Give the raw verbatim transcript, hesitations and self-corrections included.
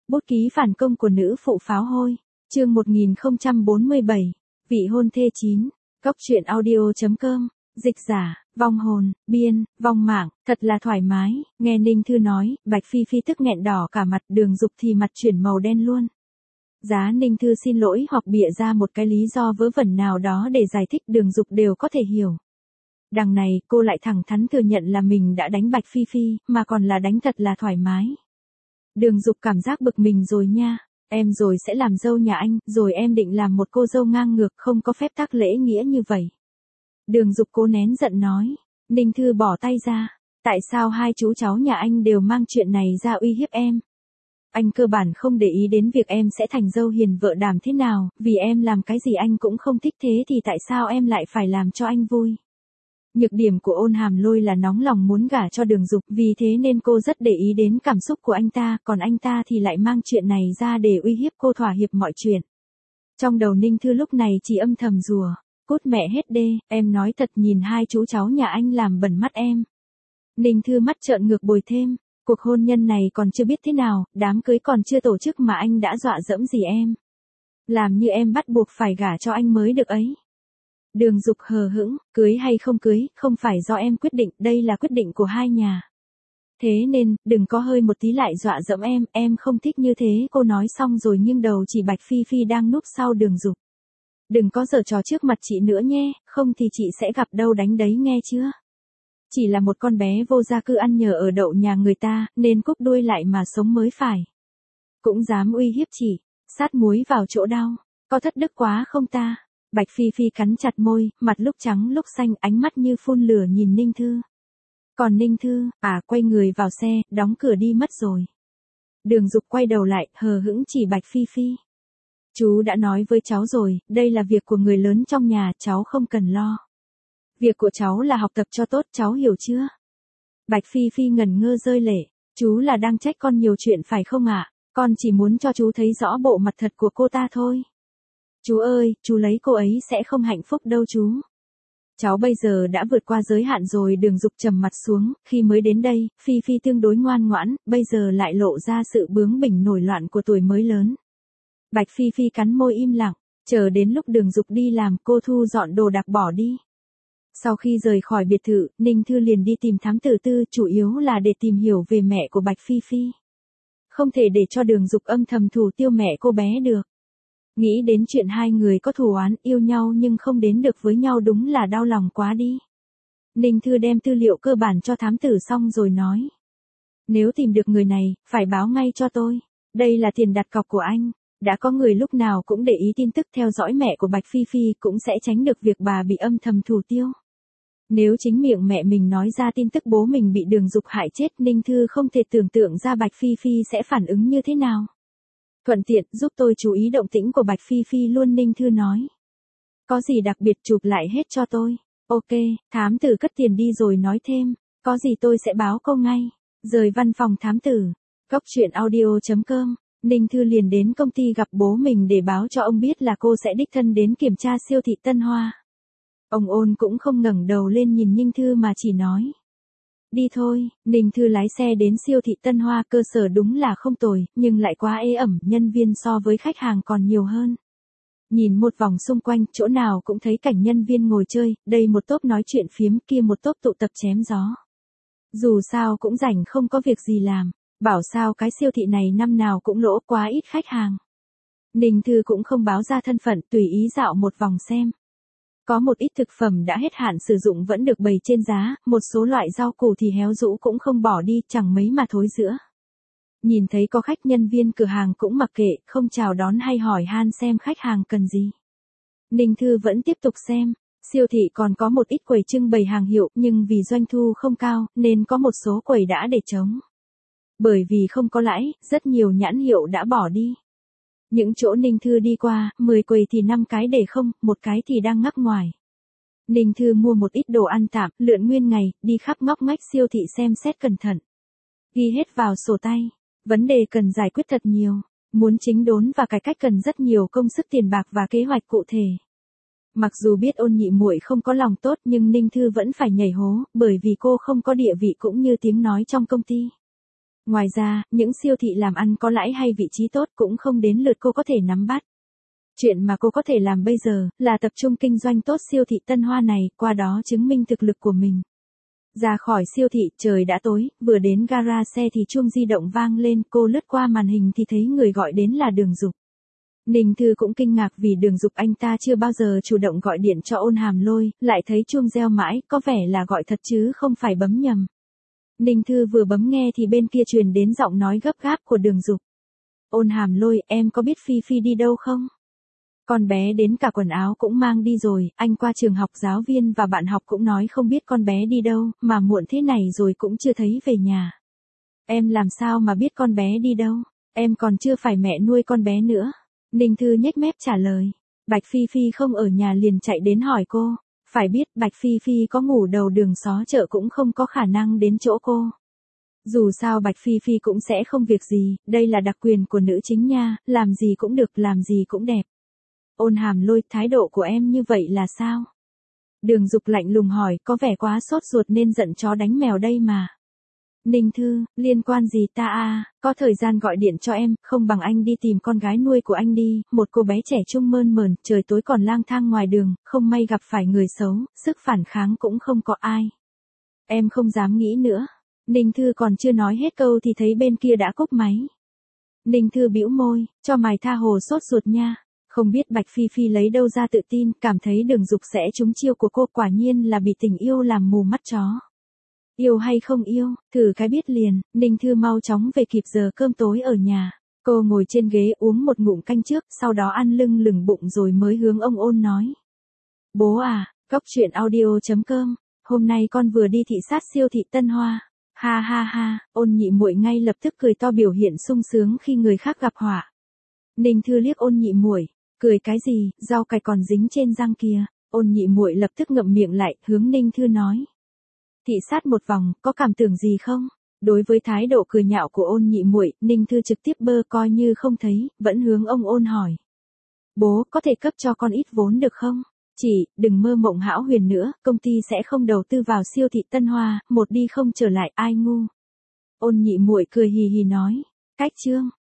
Bút ký phản công của nữ phụ pháo hôi. Chương một nghìn không trăm bốn mươi bảy. Vị hôn thê chín. Góc truyện audio chấm com. Dịch giả, vong hồn, biên, vong mạng, thật là thoải mái. Nghe Ninh Thư nói, Bạch Phi Phi tức nghẹn đỏ cả mặt, Đường Dục thì mặt chuyển màu đen luôn. Giá Ninh Thư xin lỗi hoặc bịa ra một cái lý do vớ vẩn nào đó để giải thích, Đường Dục đều có thể hiểu. Đằng này, cô lại thẳng thắn thừa nhận là mình đã đánh Bạch Phi Phi, mà còn là đánh thật là thoải mái. Đường Dục cảm giác bực mình rồi nha. Em rồi sẽ làm dâu nhà anh, rồi em định làm một cô dâu ngang ngược, không có phép tắc lễ nghĩa như vậy. Đường Dục cố nén giận nói. Ninh Thư bỏ tay ra. Tại sao hai chú cháu nhà anh đều mang chuyện này ra uy hiếp em? Anh cơ bản không để ý đến việc em sẽ thành dâu hiền vợ đảm thế nào, vì em làm cái gì anh cũng không thích, thế thì tại sao em lại phải làm cho anh vui? Nhược điểm của Ôn Hàm Lôi là nóng lòng muốn gả cho Đường Dục, vì thế nên cô rất để ý đến cảm xúc của anh ta, còn anh ta thì lại mang chuyện này ra để uy hiếp cô, thỏa hiệp mọi chuyện. Trong đầu Ninh Thư lúc này chỉ âm thầm rủa, cút mẹ hết đê, em nói thật, nhìn hai chú cháu nhà anh làm bẩn mắt em. Ninh Thư mắt trợn ngược bồi thêm, cuộc hôn nhân này còn chưa biết thế nào, đám cưới còn chưa tổ chức mà anh đã dọa dẫm gì em. Làm như em bắt buộc phải gả cho anh mới được ấy. Đường Dục hờ hững, cưới hay không cưới, không phải do em quyết định, đây là quyết định của hai nhà. Thế nên, đừng có hơi một tí lại dọa dẫm em, em không thích như thế. Cô nói xong rồi nghiêng đầu chỉ Bạch Phi Phi đang núp sau Đường Dục. Đừng có giở trò trước mặt chị nữa nhé, không thì chị sẽ gặp đâu đánh đấy nghe chưa? Chỉ là một con bé vô gia cư ăn nhờ ở đậu nhà người ta, nên cúp đuôi lại mà sống mới phải. Cũng dám uy hiếp chị, sát muối vào chỗ đau, có thất đức quá không ta? Bạch Phi Phi cắn chặt môi, mặt lúc trắng lúc xanh, ánh mắt như phun lửa nhìn Ninh Thư. Còn Ninh Thư, à quay người vào xe, đóng cửa đi mất rồi. Đường Dục quay đầu lại, hờ hững chỉ Bạch Phi Phi. Chú đã nói với cháu rồi, đây là việc của người lớn trong nhà, cháu không cần lo. Việc của cháu là học tập cho tốt, cháu hiểu chưa? Bạch Phi Phi ngẩn ngơ rơi lệ, chú là đang trách con nhiều chuyện phải không ạ? Con chỉ muốn cho chú thấy rõ bộ mặt thật của cô ta thôi. Chú ơi, chú lấy cô ấy sẽ không hạnh phúc đâu chú. Cháu bây giờ đã vượt qua giới hạn rồi. Đường Dục trầm mặt xuống, khi mới đến đây, Phi Phi tương đối ngoan ngoãn, bây giờ lại lộ ra sự bướng bỉnh nổi loạn của tuổi mới lớn. Bạch Phi Phi cắn môi im lặng, chờ đến lúc Đường Dục đi làm, cô thu dọn đồ đạc bỏ đi. Sau khi rời khỏi biệt thự, Ninh Thư liền đi tìm thám tử Tư, chủ yếu là để tìm hiểu về mẹ của Bạch Phi Phi. Không thể để cho Đường Dục âm thầm thủ tiêu mẹ cô bé được. Nghĩ đến chuyện hai người có thù oán, yêu nhau nhưng không đến được với nhau, đúng là đau lòng quá đi. Ninh Thư đem tư liệu cơ bản cho thám tử xong rồi nói. Nếu tìm được người này, phải báo ngay cho tôi. Đây là tiền đặt cọc của anh. Đã có người lúc nào cũng để ý tin tức theo dõi mẹ của Bạch Phi Phi, cũng sẽ tránh được việc bà bị âm thầm thủ tiêu. Nếu chính miệng mẹ mình nói ra tin tức bố mình bị Đường Dục hại chết, Ninh Thư không thể tưởng tượng ra Bạch Phi Phi sẽ phản ứng như thế nào. Thuận tiện, giúp tôi chú ý động tĩnh của Bạch Phi Phi luôn, Ninh Thư nói. Có gì đặc biệt chụp lại hết cho tôi. Ok, thám tử cất tiền đi rồi nói thêm. Có gì tôi sẽ báo cô ngay. Rời văn phòng thám tử. Góc truyện audio chấm com. Ninh Thư liền đến công ty gặp bố mình để báo cho ông biết là cô sẽ đích thân đến kiểm tra siêu thị Tân Hoa. Ông Ôn cũng không ngẩng đầu lên nhìn Ninh Thư mà chỉ nói. Đi thôi. Ninh Thư lái xe đến siêu thị Tân Hoa, cơ sở đúng là không tồi, nhưng lại quá ế ẩm, nhân viên so với khách hàng còn nhiều hơn. Nhìn một vòng xung quanh, chỗ nào cũng thấy cảnh nhân viên ngồi chơi, đây một tốp nói chuyện phiếm, kia một tốp tụ tập chém gió. Dù sao cũng rảnh không có việc gì làm, bảo sao cái siêu thị này năm nào cũng lỗ, quá ít khách hàng. Ninh Thư cũng không báo ra thân phận, tùy ý dạo một vòng xem. Có một ít thực phẩm đã hết hạn sử dụng vẫn được bày trên giá, một số loại rau củ thì héo rũ cũng không bỏ đi, chẳng mấy mà thối rữa. Nhìn thấy có khách, nhân viên cửa hàng cũng mặc kệ, không chào đón hay hỏi han xem khách hàng cần gì. Ninh Thư vẫn tiếp tục xem, siêu thị còn có một ít quầy trưng bày hàng hiệu, nhưng vì doanh thu không cao, nên có một số quầy đã để trống. Bởi vì không có lãi, rất nhiều nhãn hiệu đã bỏ đi. Những chỗ Ninh Thư đi qua, mười quầy thì năm cái để không, một cái thì đang ngắc ngoài. Ninh Thư mua một ít đồ ăn tạm, lượn nguyên ngày, đi khắp ngóc ngách siêu thị xem xét cẩn thận. Ghi hết vào sổ tay, vấn đề cần giải quyết thật nhiều, muốn chính đốn và cải cách cần rất nhiều công sức, tiền bạc và kế hoạch cụ thể. Mặc dù biết Ôn nhị muội không có lòng tốt, nhưng Ninh Thư vẫn phải nhảy hố, bởi vì cô không có địa vị cũng như tiếng nói trong công ty. Ngoài ra, những siêu thị làm ăn có lãi hay vị trí tốt cũng không đến lượt cô có thể nắm bắt. Chuyện mà cô có thể làm bây giờ, là tập trung kinh doanh tốt siêu thị Tân Hoa này, qua đó chứng minh thực lực của mình. Ra khỏi siêu thị, trời đã tối, vừa đến gara xe thì chuông di động vang lên, cô lướt qua màn hình thì thấy người gọi đến là Đường Dục. Ninh Thư cũng kinh ngạc vì Đường Dục anh ta chưa bao giờ chủ động gọi điện cho Ôn Hàm Lôi, lại thấy chuông reo mãi, có vẻ là gọi thật chứ không phải bấm nhầm. Ninh Thư vừa bấm nghe thì bên kia truyền đến giọng nói gấp gáp của Đường Dục. Ôn Hàm Lôi, em có biết Phi Phi đi đâu không? Con bé đến cả quần áo cũng mang đi rồi, anh qua trường học giáo viên và bạn học cũng nói không biết con bé đi đâu, mà muộn thế này rồi cũng chưa thấy về nhà. Em làm sao mà biết con bé đi đâu, em còn chưa phải mẹ nuôi con bé nữa. Ninh Thư nhếch mép trả lời. Bạch Phi Phi không ở nhà liền chạy đến hỏi cô. Phải biết Bạch Phi Phi có ngủ đầu đường xó chợ cũng không có khả năng đến chỗ cô. Dù sao Bạch Phi Phi cũng sẽ không việc gì, đây là đặc quyền của nữ chính nha, làm gì cũng được, làm gì cũng đẹp. Ôn Hàm Lôi, thái độ của em như vậy là sao? Đường Dục lạnh lùng hỏi, có vẻ quá sốt ruột nên giận chó đánh mèo đây mà. Ninh Thư, liên quan gì ta à, có thời gian gọi điện cho em, không bằng anh đi tìm con gái nuôi của anh đi, một cô bé trẻ trung mơn mởn, trời tối còn lang thang ngoài đường, không may gặp phải người xấu, sức phản kháng cũng không có ai. Em không dám nghĩ nữa. Ninh Thư còn chưa nói hết câu thì thấy bên kia đã cúp máy. Ninh Thư bĩu môi, cho mày tha hồ sốt ruột nha. Không biết Bạch Phi Phi lấy đâu ra tự tin, cảm thấy Đường Dục sẽ trúng chiêu của cô, quả nhiên là bị tình yêu làm mù mắt chó. Yêu hay không yêu, thử cái biết liền. Ninh Thư mau chóng về kịp giờ cơm tối ở nhà. Cô ngồi trên ghế uống một ngụm canh trước, sau đó ăn lưng lửng bụng rồi mới hướng ông Ôn nói. Bố à, Góc Truyện Audio chấm com, hôm nay con vừa đi thị sát siêu thị Tân Hoa. Ha ha ha, Ôn Nhị Muội ngay lập tức cười to biểu hiện sung sướng khi người khác gặp họa. Ninh Thư liếc Ôn Nhị Muội, cười cái gì, rau cải còn dính trên răng kìa. Ôn Nhị Muội lập tức ngậm miệng lại, hướng Ninh Thư nói. Thị sát một vòng, có cảm tưởng gì không? Đối với thái độ cười nhạo của Ôn Nhị Muội, Ninh Thư trực tiếp bơ coi như không thấy, vẫn hướng ông Ôn hỏi. Bố, có thể cấp cho con ít vốn được không? Chị, đừng mơ mộng hão huyền nữa, công ty sẽ không đầu tư vào siêu thị Tân Hoa, một đi không trở lại, ai ngu. Ôn Nhị Muội cười hì hì nói. Cách chương.